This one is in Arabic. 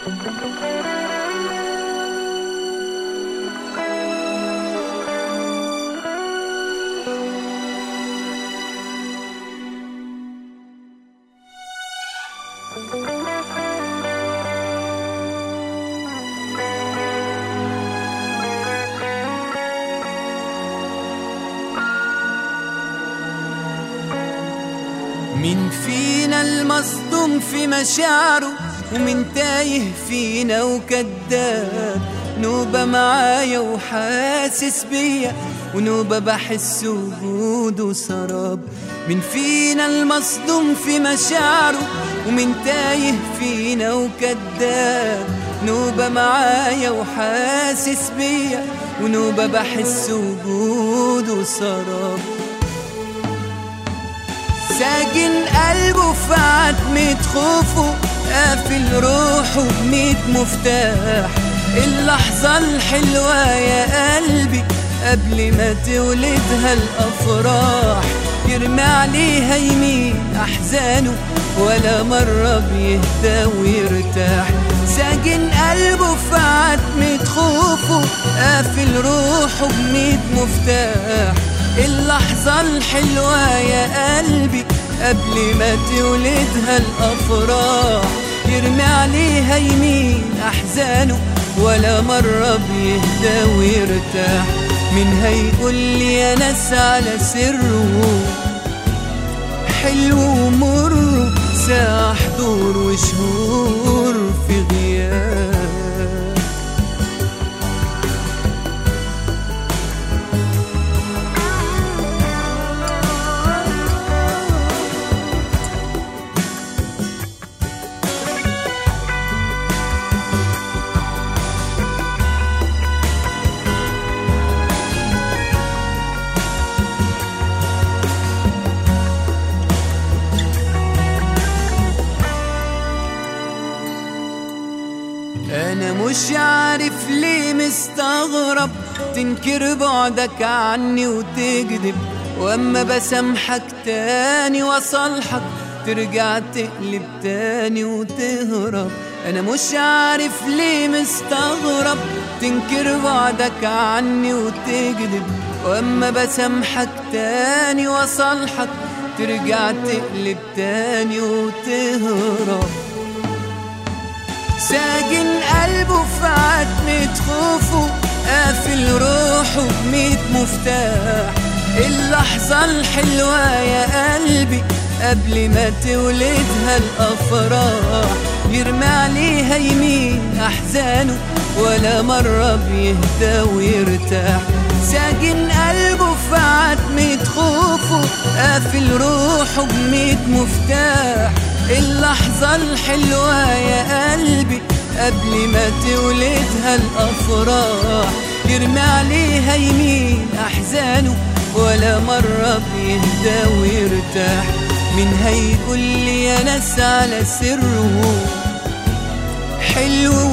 مين فينا المصدوم في مشاعره ومين تايه فينا وكداب؟ نوبة معايا وحاسس بيا ونوبة بحس وجوده سراب. مين فينا المصدوم في مشاعره ومين تايه فينا وكداب؟ نوبة معايا وحاسس بيا ونوبة بحس وجوده سراب. ساجن قلبه في عتمة خوفه، قافل روحه بميت مفتاح. اللحظة الحلوة يا قلبي قبل ما تولدها الأفراح، يرمي عليها يمين أحزانه ولا مرة بيهدى ويرتاح. ساجن قلبه في عتمة خوفه، قافل روحه بميت مفتاح. اللحظة الحلوة يا قلبي قبل ما تولدها الأفراح، يرمي عليها يمين أحزانه ولا مرة بيهدى ويرتاح. مين هيقول لي يا ناس على سره حلو ومر، ساعة حضور وشهور في غياب. أنا مش عارف ليه مستغرب تنكر بعدك عني وتكذب، وأما بسامحك تاني وصالحك ترجع تقلب تاني وتهرب. أنا مش عارف ليه مستغرب تنكر بعدك عني وتكذب، وأما بسامحك تاني وصالحك ترجع تقلب تاني وتهرب. ساجن قلبه في عتمة خوفه، قافل روحه بميت مفتاح. اللحظة الحلوة يا قلبي قبل ما تولدها الأفراح، يرمي عليها يمين أحزانه ولا مرة بيهدى ويرتاح. ساجن قلبه في عتمة خوفه، قافل روحه بميت مفتاح. اللحظة الحلوة يا قلبي قبل ما تولدها الأفراح، يرمي عليها يمين أحزانه ولا مرة بيهدى ويرتاح. مين هيقول لي يا ناس على سره حلو